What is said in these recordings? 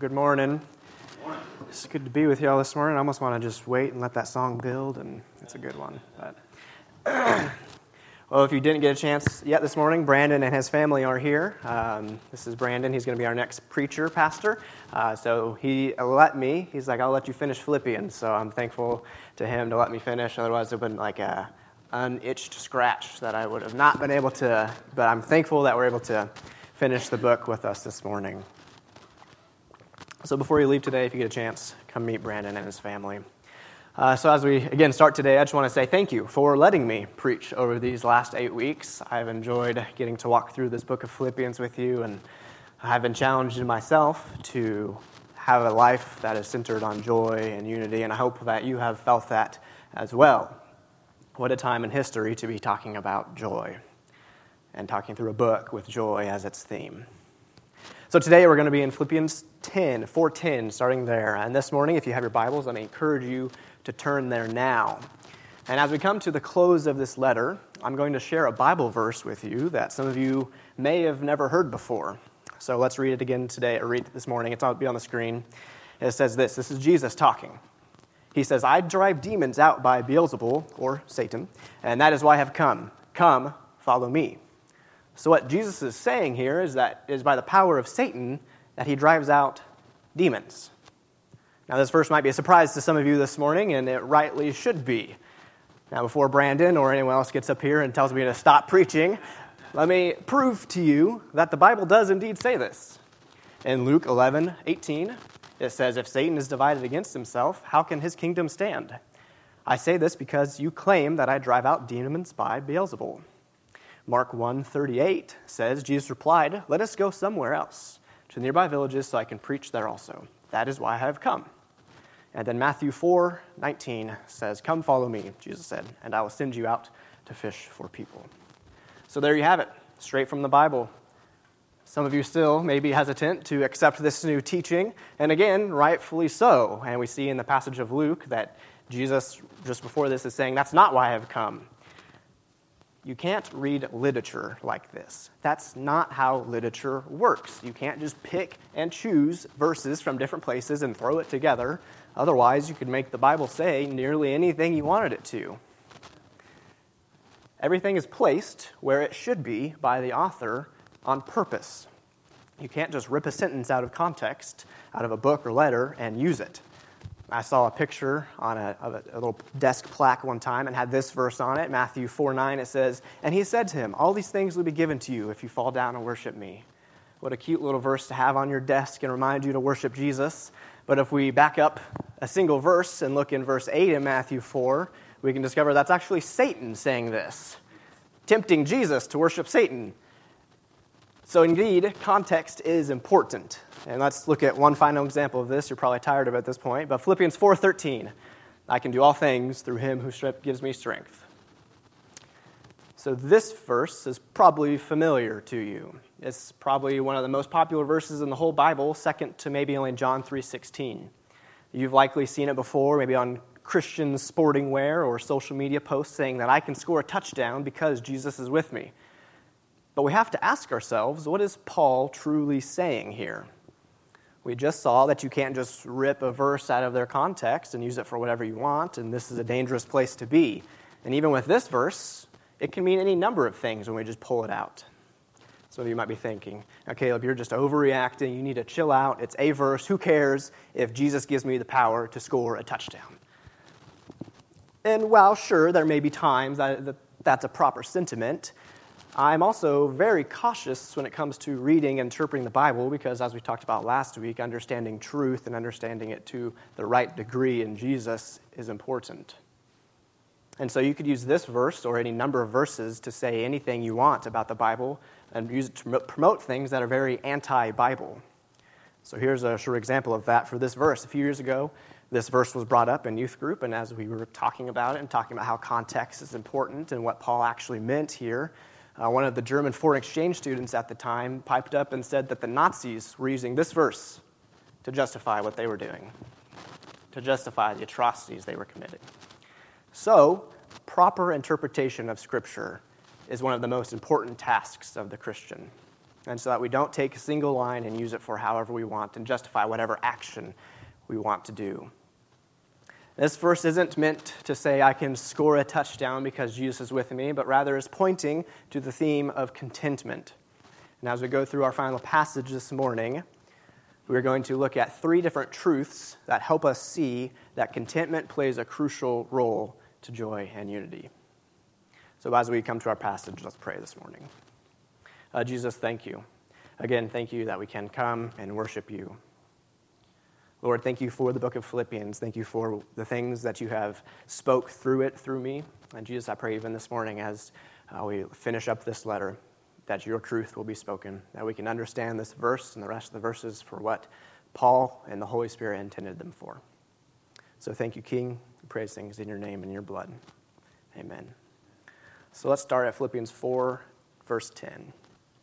Good morning. It's good to be with y'all this morning. I almost want to just wait and let that song build, and it's a good one. Well, if you didn't get a chance yet this morning, Brandon and his family are here. This is Brandon. He's going to be our next preacher, pastor. So he's like, I'll let you finish Philippians. So I'm thankful to him to let me finish. Otherwise, it would have been like a unitched scratch that I would have not been able to. But I'm thankful that we're able to finish the book with us this morning. So before you leave today, if you get a chance, come meet Brandon and his family. So as we, again, start today, I just want to say thank you for letting me preach over these last 8 weeks. I've enjoyed getting to walk through this book of Philippians with you, and I've been challenged in myself to have a life that is centered on joy and unity, and I hope that you have felt that as well. What a time in history to be talking about joy and talking through a book with joy as its theme. So today we're going to be in Philippians 4:10, starting there. And this morning, if you have your Bibles, let me encourage you to turn there now. And as we come to the close of this letter, I'm going to share a Bible verse with you that some of you may have never heard before. So let's read it again today, or read it this morning. It'll be on the screen. It says this is Jesus talking. He says, I drive demons out by Beelzebul, or Satan, and that is why I have come. Come, follow me. So what Jesus is saying here is that it is by the power of Satan that he drives out demons. Now this verse might be a surprise to some of you this morning, and it rightly should be. Now before Brandon or anyone else gets up here and tells me to stop preaching, let me prove to you that the Bible does indeed say this. In Luke 11:18, it says, if Satan is divided against himself, how can his kingdom stand? I say this because you claim that I drive out demons by Beelzebul. Mark 1:38 says, Jesus replied, let us go somewhere else, to nearby villages so I can preach there also. That is why I have come. And then Matthew 4:19 says, come follow me, Jesus said, and I will send you out to fish for people. So there you have it, straight from the Bible. Some of you still may be hesitant to accept this new teaching, and again, rightfully so. And we see in the passage of Luke that Jesus, just before this, is saying, that's not why I have come. You can't read literature like this. That's not how literature works. You can't just pick and choose verses from different places and throw it together. Otherwise, you could make the Bible say nearly anything you wanted it to. Everything is placed where it should be by the author on purpose. You can't just rip a sentence out of context, out of a book or letter, and use it. I saw a picture on a little desk plaque one time and had this verse on it, Matthew 4:9. It says, and he said to him, all these things will be given to you if you fall down and worship me. What a cute little verse to have on your desk and remind you to worship Jesus. But if we back up a single verse and look in verse 8 in Matthew 4, we can discover that's actually Satan saying this, tempting Jesus to worship Satan. So indeed, context is important. And let's look at one final example of this. You're probably tired of it at this point. But Philippians 4:13, I can do all things through him who gives me strength. So this verse is probably familiar to you. It's probably one of the most popular verses in the whole Bible, second to maybe only John 3:16. You've likely seen it before, maybe on Christian sporting wear or social media posts saying that I can score a touchdown because Jesus is with me. But we have to ask ourselves, what is Paul truly saying here? We just saw that you can't just rip a verse out of their context and use it for whatever you want, and this is a dangerous place to be. And even with this verse, it can mean any number of things when we just pull it out. Some of you might be thinking, now Caleb, you're just overreacting, you need to chill out, it's a verse, who cares if Jesus gives me the power to score a touchdown? And while sure, there may be times that's a proper sentiment, I'm also very cautious when it comes to reading and interpreting the Bible because, as we talked about last week, understanding truth and understanding it to the right degree in Jesus is important. And so you could use this verse or any number of verses to say anything you want about the Bible and use it to promote things that are very anti-Bible. So here's a short example of that for this verse. A few years ago, this verse was brought up in youth group, and as we were talking about it and talking about how context is important and what Paul actually meant here, one of the German foreign exchange students at the time piped up and said that the Nazis were using this verse to justify what they were doing, to justify the atrocities they were committing. So, proper interpretation of Scripture is one of the most important tasks of the Christian. and so that we don't take a single line and use it for however we want and justify whatever action we want to do. This verse isn't meant to say I can score a touchdown because Jesus is with me, but rather is pointing to the theme of contentment. And as we go through our final passage this morning, we're going to look at 3 different truths that help us see that contentment plays a crucial role to joy and unity. So as we come to our passage, let's pray this morning. Jesus, thank you. Again, thank you that we can come and worship you. Lord, thank you for the book of Philippians. Thank you for the things that you have spoke through me. And Jesus, I pray even this morning as we finish up this letter, that your truth will be spoken, that we can understand this verse and the rest of the verses for what Paul and the Holy Spirit intended them for. So thank you, King. We praise things in your name and your blood. Amen. So let's start at Philippians 4, verse 10.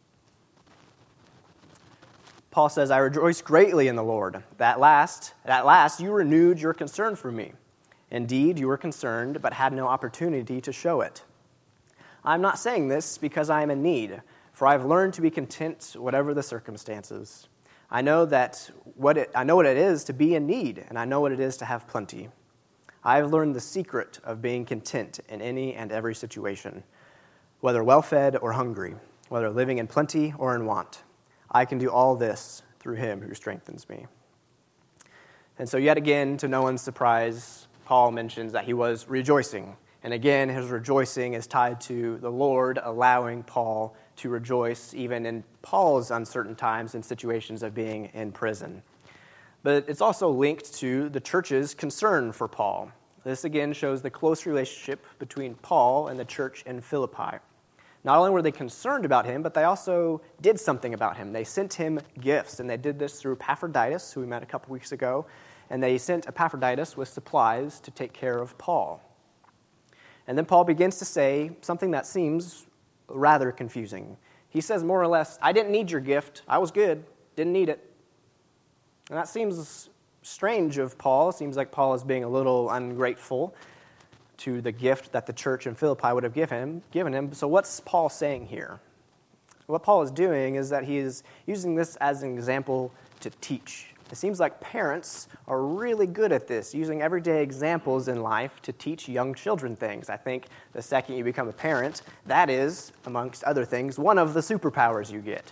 Paul says, I rejoice greatly in the Lord. At last you renewed your concern for me. Indeed, you were concerned, but had no opportunity to show it. I'm not saying this because I am in need, for I've learned to be content whatever the circumstances. I know what it is to be in need, and I know what it is to have plenty. I have learned the secret of being content in any and every situation, whether well-fed or hungry, whether living in plenty or in want. I can do all this through him who strengthens me. And so yet again, to no one's surprise, Paul mentions that he was rejoicing. And again, his rejoicing is tied to the Lord allowing Paul to rejoice even in Paul's uncertain times and situations of being in prison. But it's also linked to the church's concern for Paul. This again shows the close relationship between Paul and the church in Philippi. Not only were they concerned about him, but they also did something about him. They sent him gifts, and they did this through Epaphroditus, who we met a couple weeks ago, and they sent Epaphroditus with supplies to take care of Paul. And then Paul begins to say something that seems rather confusing. He says more or less, I didn't need your gift. I was good. Didn't need it. And that seems strange of Paul. It seems like Paul is being a little ungrateful to the gift that the church in Philippi would have given him. So what's Paul saying here? What Paul is doing is that he is using this as an example to teach. It seems like parents are really good at this, using everyday examples in life to teach young children things. I think the second you become a parent, that is, amongst other things, one of the superpowers you get.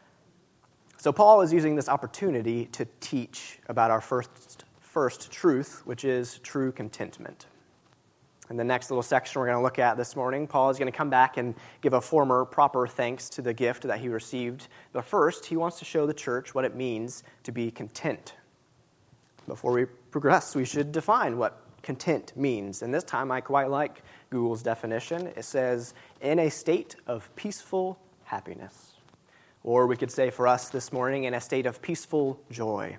So Paul is using this opportunity to teach about our first truth, which is true contentment. In the next little section we're going to look at this morning, Paul is going to come back and give a former proper thanks to the gift that he received. But first, he wants to show the church what it means to be content. Before we progress, we should define what content means. And this time, I quite like Google's definition. It says, in a state of peaceful happiness. Or we could say for us this morning, in a state of peaceful joy.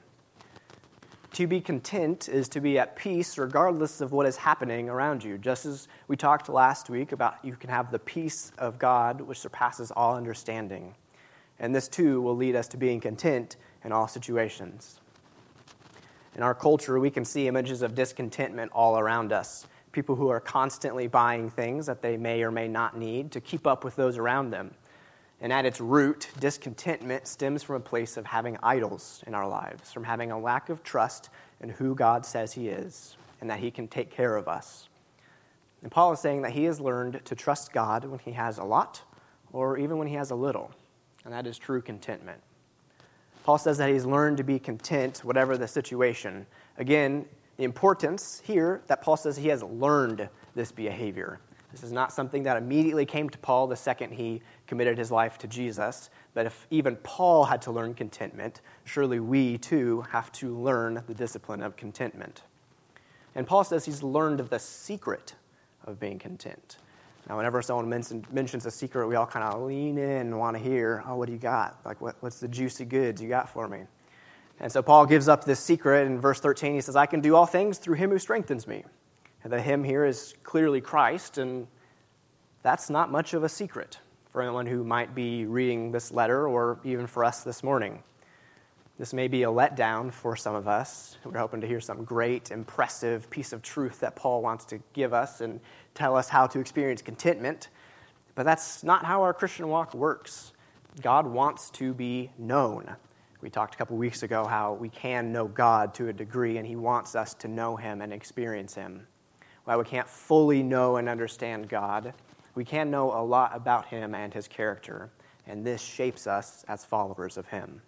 To be content is to be at peace regardless of what is happening around you. Just as we talked last week about you can have the peace of God which surpasses all understanding. And this too will lead us to being content in all situations. In our culture, we can see images of discontentment all around us. People who are constantly buying things that they may or may not need to keep up with those around them. And at its root, discontentment stems from a place of having idols in our lives, from having a lack of trust in who God says he is and that he can take care of us. And Paul is saying that he has learned to trust God when he has a lot or even when he has a little, and that is true contentment. Paul says that he's learned to be content whatever the situation. Again, the importance here that Paul says he has learned this behavior. This is not something that immediately came to Paul the second he committed his life to Jesus. But if even Paul had to learn contentment, surely we too have to learn the discipline of contentment. And Paul says he's learned the secret of being content. Now, whenever someone mentions a secret, we all kind of lean in and want to hear, oh, what do you got? Like, what's the juicy goods you got for me? And so Paul gives up this secret in verse 13. He says, I can do all things through him who strengthens me. And the him here is clearly Christ, and that's not much of a secret for anyone who might be reading this letter or even for us this morning. This may be a letdown for some of us. We're hoping to hear some great, impressive piece of truth that Paul wants to give us and tell us how to experience contentment. But that's not how our Christian walk works. God wants to be known. We talked a couple weeks ago how we can know God to a degree, and he wants us to know him and experience him. While we can't fully know and understand God, we can know a lot about him and his character, and this shapes us as followers of him.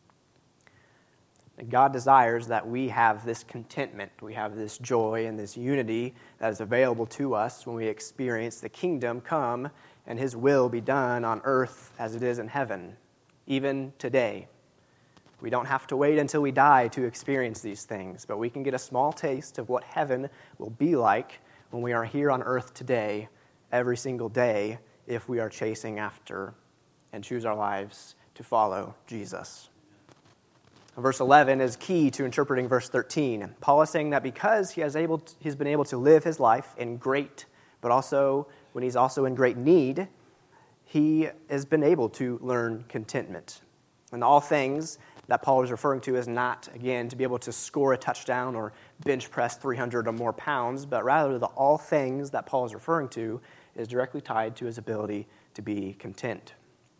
And God desires that we have this contentment, we have this joy and this unity that is available to us when we experience the kingdom come and his will be done on earth as it is in heaven, even today. We don't have to wait until we die to experience these things, but we can get a small taste of what heaven will be like when we are here on earth today, every single day, if we are chasing after and choose our lives to follow Jesus. Verse 11 is key to interpreting verse 13. Paul is saying that because he's been able to live his life in great, but also when he's also in great need, he has been able to learn contentment. And all things that Paul is referring to is not, again, to be able to score a touchdown or bench press 300 or more pounds, but rather the all things that Paul is referring to is directly tied to his ability to be content.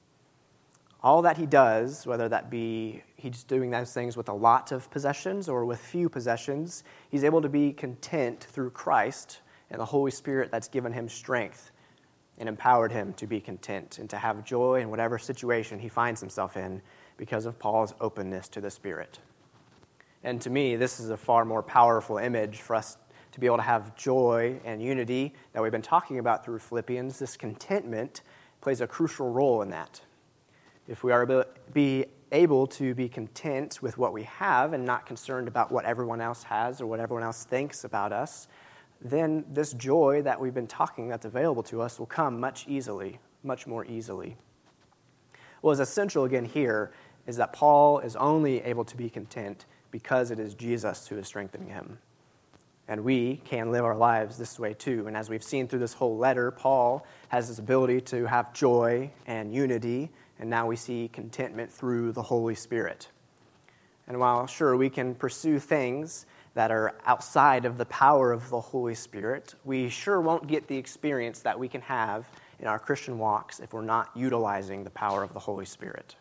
All that he does, whether that be he's doing those things with a lot of possessions or with few possessions, he's able to be content through Christ and the Holy Spirit that's given him strength and empowered him to be content and to have joy in whatever situation he finds himself in because of Paul's openness to the Spirit. And to me, this is a far more powerful image for us to be able to have joy and unity that we've been talking about through Philippians. This contentment plays a crucial role in that. If we are able to be content with what we have and not concerned about what everyone else has or what everyone else thinks about us, then this joy that we've been talking that's available to us will come much more easily. What is essential again here is that Paul is only able to be content because it is Jesus who is strengthening him. And we can live our lives this way too. And as we've seen through this whole letter, Paul has this ability to have joy and unity, and now we see contentment through the Holy Spirit. And while sure we can pursue things that are outside of the power of the Holy Spirit, we sure won't get the experience that we can have in our Christian walks if we're not utilizing the power of the Holy Spirit.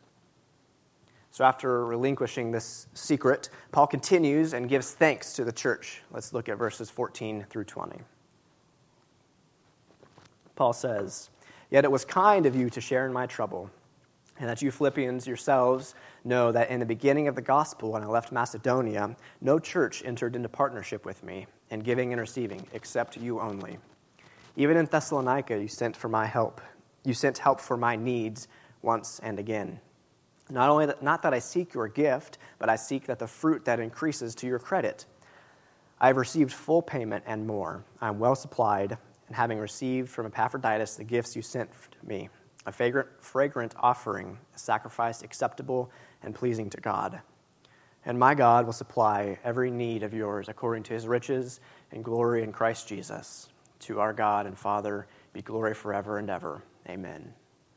So after relinquishing this secret, Paul continues and gives thanks to the church. Let's look at verses 14 through 20. Paul says, "Yet it was kind of you to share in my trouble, and that you Philippians yourselves know that in the beginning of the gospel, when I left Macedonia, no church entered into partnership with me in giving and receiving, except you only. Even in Thessalonica, you sent help for my needs once and again. Not that I seek your gift, but I seek that the fruit that increases to your credit. I have received full payment and more. I am well supplied, and having received from Epaphroditus the gifts you sent to me, a fragrant offering, a sacrifice acceptable and pleasing to God. And my God will supply every need of yours according to his riches and glory in Christ Jesus. To our God and Father be glory forever and ever. Amen."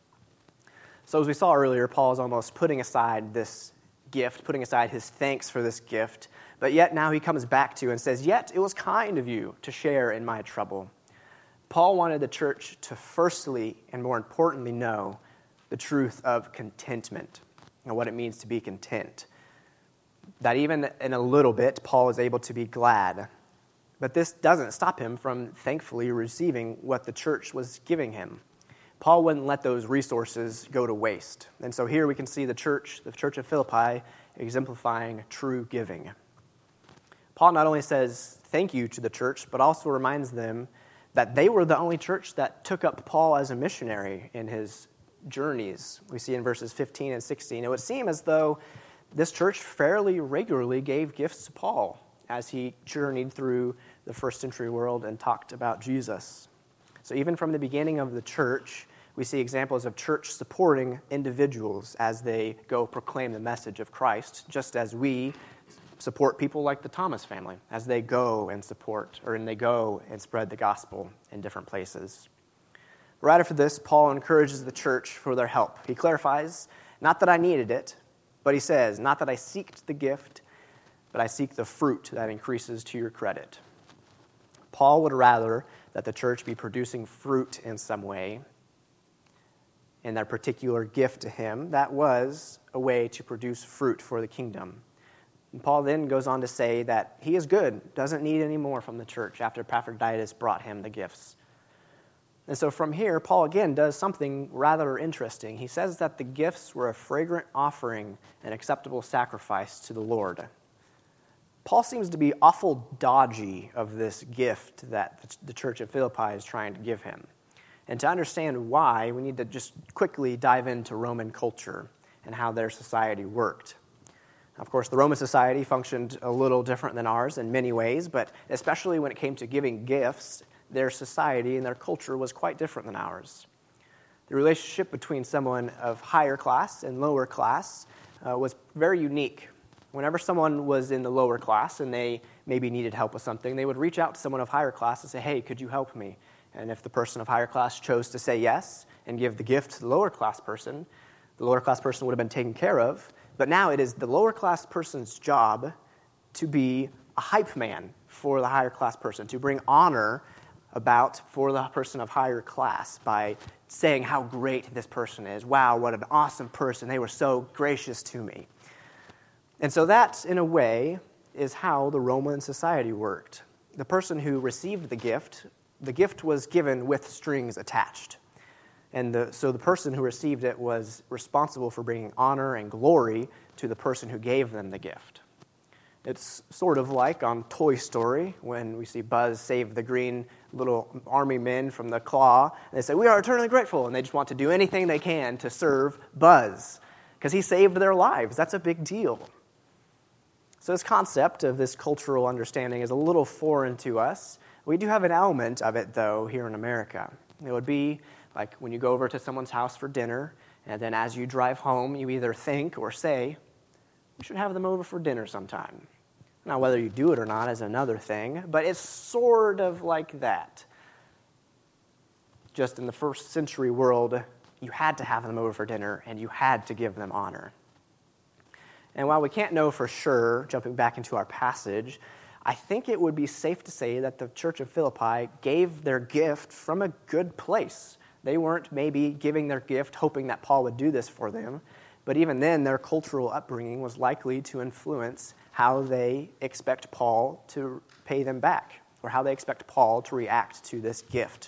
So as we saw earlier, Paul is almost putting aside this gift, putting aside his thanks for this gift, but yet now he comes back to and says, "Yet it was kind of you to share in my trouble." Paul wanted the church to firstly and more importantly know the truth of contentment and what it means to be content. That even in a little bit, Paul is able to be glad. But this doesn't stop him from thankfully receiving what the church was giving him. Paul wouldn't let those resources go to waste. And so here we can see the church of Philippi, exemplifying true giving. Paul not only says thank you to the church, but also reminds them that they were the only church that took up Paul as a missionary in his journeys. We see in verses 15 and 16. It would seem as though this church fairly regularly gave gifts to Paul as he journeyed through the first century world and talked about Jesus. So even from the beginning of the church, we see examples of church supporting individuals as they go proclaim the message of Christ, just as we support people like the Thomas family as they go and support, or they go and spread the gospel in different places. Right after this, Paul encourages the church for their help. He clarifies, not that I needed it, but he says, not that I seeked the gift, but I seek the fruit that increases to your credit. Paul would rather that the church be producing fruit in some way in their particular gift to him, that was a way to produce fruit for the kingdom. And Paul then goes on to say that he is good, doesn't need any more from the church after Epaphroditus brought him the gifts. And so from here, Paul again does something rather interesting. He says that the gifts were a fragrant offering and acceptable sacrifice to the Lord. Paul seems to be awful dodgy of this gift that the church of Philippi is trying to give him. And to understand why, we need to just quickly dive into Roman culture and how their society worked. Of course, the Roman society functioned a little different than ours in many ways, but especially when it came to giving gifts, their society and their culture was quite different than ours. The relationship between someone of higher class and lower class was very unique. Whenever someone was in the lower class and they maybe needed help with something, they would reach out to someone of higher class and say, hey, could you help me? And if the person of higher class chose to say yes and give the gift to the lower class person would have been taken care of. But now it is the lower class person's job to be a hype man for the higher class person, to bring honor about for the person of higher class by saying how great this person is. Wow, what an awesome person. They were so gracious to me. And so that, in a way, is how the Roman society worked. The person who received the gift was given with strings attached. And so the person who received it was responsible for bringing honor and glory to the person who gave them the gift. It's sort of like on Toy Story when we see Buzz save the green little army men from the claw. And they say, we are eternally grateful. And they just want to do anything they can to serve Buzz because he saved their lives. That's a big deal. So this concept of this cultural understanding is a little foreign to us. We do have an element of it, though, here in America. It would be like when you go over to someone's house for dinner, and then as you drive home, you either think or say, you should have them over for dinner sometime. Now, whether you do it or not is another thing, but it's sort of like that. Just in the first century world, you had to have them over for dinner, and you had to give them honor. And while we can't know for sure, jumping back into our passage, I think it would be safe to say that the church of Philippi gave their gift from a good place. They weren't maybe giving their gift hoping that Paul would do this for them, but even then their cultural upbringing was likely to influence how they expect Paul to pay them back, or how they expect Paul to react to this gift.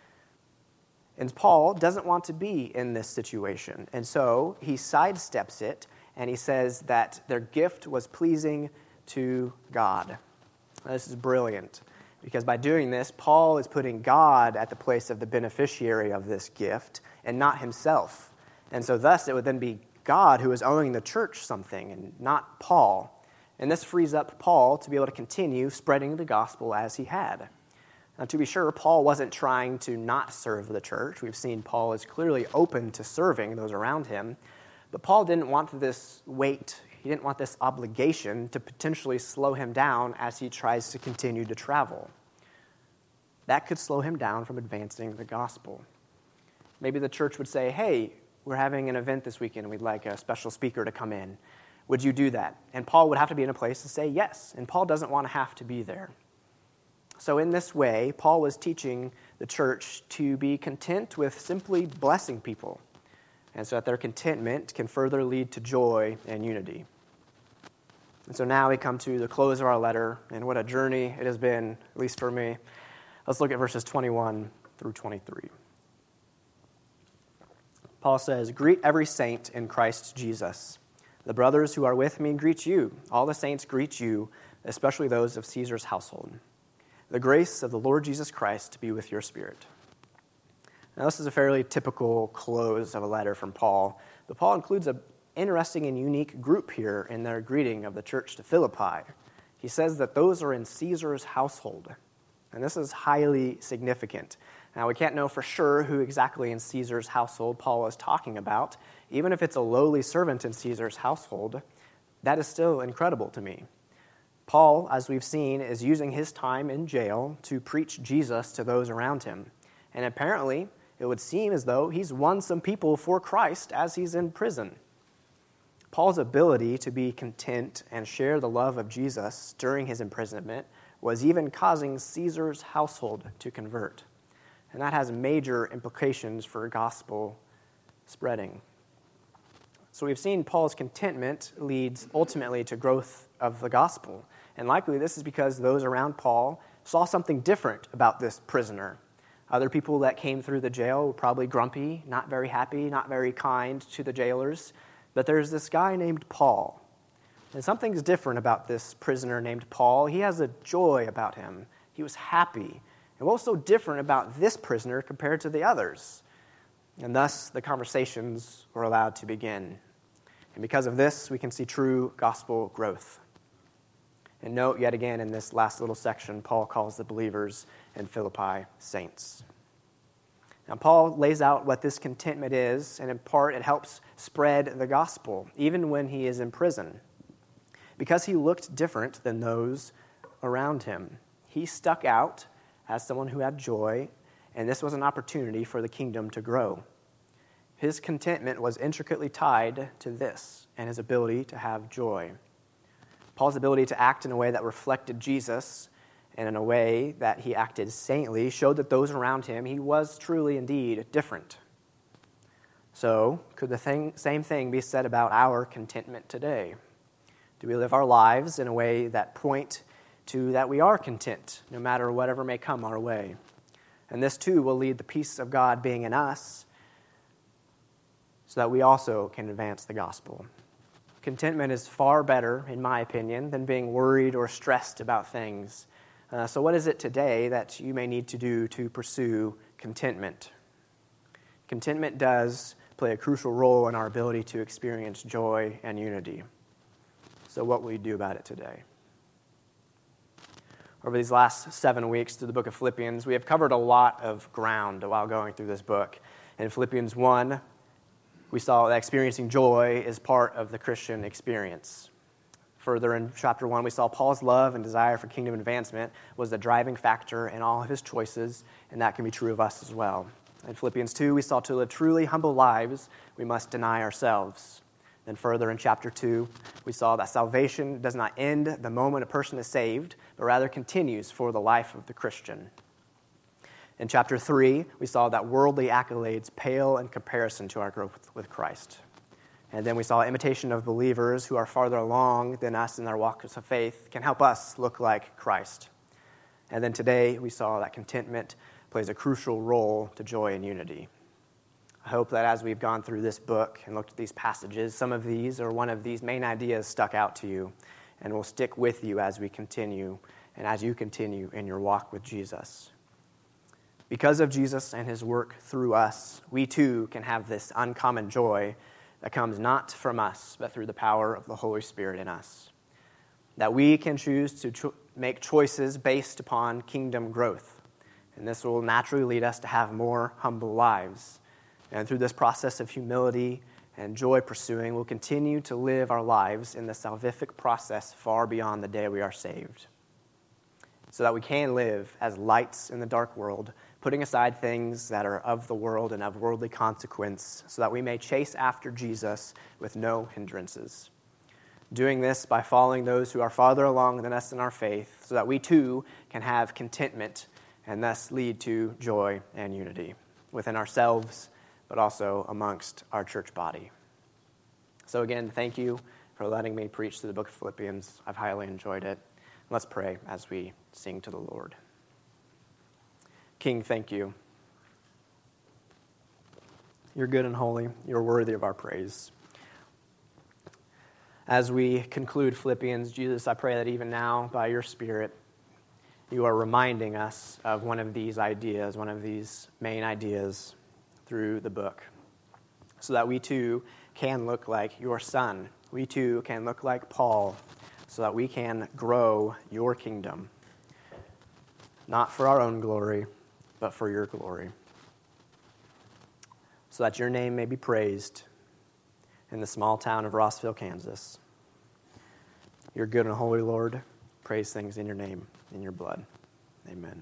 And Paul doesn't want to be in this situation, and so he sidesteps it, and he says that their gift was pleasing to God. Now, this is brilliant, because by doing this, Paul is putting God at the place of the beneficiary of this gift, and not himself. And so thus it would then be God who is owing the church something, and not Paul. And this frees up Paul to be able to continue spreading the gospel as he had. Now, to be sure, Paul wasn't trying to not serve the church. We've seen Paul is clearly open to serving those around him. But Paul didn't want this weight. He didn't want this obligation to potentially slow him down as he tries to continue to travel. That could slow him down from advancing the gospel. Maybe the church would say, hey, we're having an event this weekend and we'd like a special speaker to come in. Would you do that? And Paul would have to be in a place to say yes. And Paul doesn't want to have to be there. So in this way, Paul was teaching the church to be content with simply blessing people, and so that their contentment can further lead to joy and unity. And so now we come to the close of our letter, and what a journey it has been, at least for me. Let's look at verses 21 through 23. Paul says, "Greet every saint in Christ Jesus. The brothers who are with me greet you. All the saints greet you, especially those of Caesar's household. The grace of the Lord Jesus Christ be with your spirit." Now, this is a fairly typical close of a letter from Paul, but Paul includes an interesting and unique group here in their greeting of the church to Philippi. He says that those are in Caesar's household, and this is highly significant. Now, we can't know for sure who exactly in Caesar's household Paul is talking about. Even if it's a lowly servant in Caesar's household, that is still incredible to me. Paul, as we've seen, is using his time in jail to preach Jesus to those around him. And apparently, it would seem as though he's won some people for Christ as he's in prison. Paul's ability to be content and share the love of Jesus during his imprisonment was even causing Caesar's household to convert. And that has major implications for gospel spreading. So we've seen Paul's contentment leads ultimately to growth of the gospel. And likely this is because those around Paul saw something different about this prisoner. Other people that came through the jail were probably grumpy, not very happy, not very kind to the jailers. But there's this guy named Paul. And something's different about this prisoner named Paul. He has a joy about him. He was happy. And what's so different about this prisoner compared to the others? And thus, the conversations were allowed to begin. And because of this, we can see true gospel growth. And note yet again in this last little section, Paul calls the believers in Philippi saints. Now, Paul lays out what this contentment is, and in part it helps spread the gospel, even when he is in prison. Because he looked different than those around him, he stuck out as someone who had joy, and this was an opportunity for the kingdom to grow. His contentment was intricately tied to this and his ability to have joy. Paul's ability to act in a way that reflected Jesus and in a way that he acted saintly showed that those around him, he was truly indeed different. So, could the same thing be said about our contentment today? Do we live our lives in a way that point to that we are content, no matter whatever may come our way? And this too will lead the peace of God being in us so that we also can advance the gospel. Contentment is far better, in my opinion, than being worried or stressed about things. So what is it today that you may need to do to pursue contentment? Contentment does play a crucial role in our ability to experience joy and unity. So what will you do about it today? Over these last 7 weeks through the book of Philippians, we have covered a lot of ground while going through this book. In Philippians 1, we saw that experiencing joy is part of the Christian experience. Further in chapter 1, we saw Paul's love and desire for kingdom advancement was the driving factor in all of his choices, and that can be true of us as well. In Philippians 2, we saw to live truly humble lives, we must deny ourselves. Then further in chapter 2, we saw that salvation does not end the moment a person is saved, but rather continues for the life of the Christian. In chapter 3, we saw that worldly accolades pale in comparison to our growth with Christ. And then we saw imitation of believers who are farther along than us in their walks of faith can help us look like Christ. And then today, we saw that contentment plays a crucial role to joy and unity. I hope that as we've gone through this book and looked at these passages, some of these or one of these main ideas stuck out to you and will stick with you as we continue and as you continue in your walk with Jesus. Because of Jesus and his work through us, we too can have this uncommon joy that comes not from us, but through the power of the Holy Spirit in us. That we can choose to make choices based upon kingdom growth. And this will naturally lead us to have more humble lives. And through this process of humility and joy pursuing, we'll continue to live our lives in the salvific process far beyond the day we are saved. So that we can live as lights in the dark world, putting aside things that are of the world and of worldly consequence, so that we may chase after Jesus with no hindrances. Doing this by following those who are farther along than us in our faith, so that we too can have contentment and thus lead to joy and unity within ourselves, but also amongst our church body. So again, thank you for letting me preach through the book of Philippians. I've highly enjoyed it. Let's pray as we sing to the Lord. King, thank you. You're good and holy. You're worthy of our praise. As we conclude Philippians, Jesus, I pray that even now, by your Spirit, you are reminding us of one of these ideas, one of these main ideas through the book, so that we too can look like your Son. We too can look like Paul, so that we can grow your kingdom, not for our own glory, but for your glory, so that your name may be praised in the small town of Rossville, Kansas. You're good and holy, Lord. Praise things in your name, in your blood. Amen.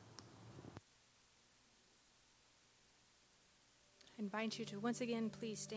I invite you to once again please stand.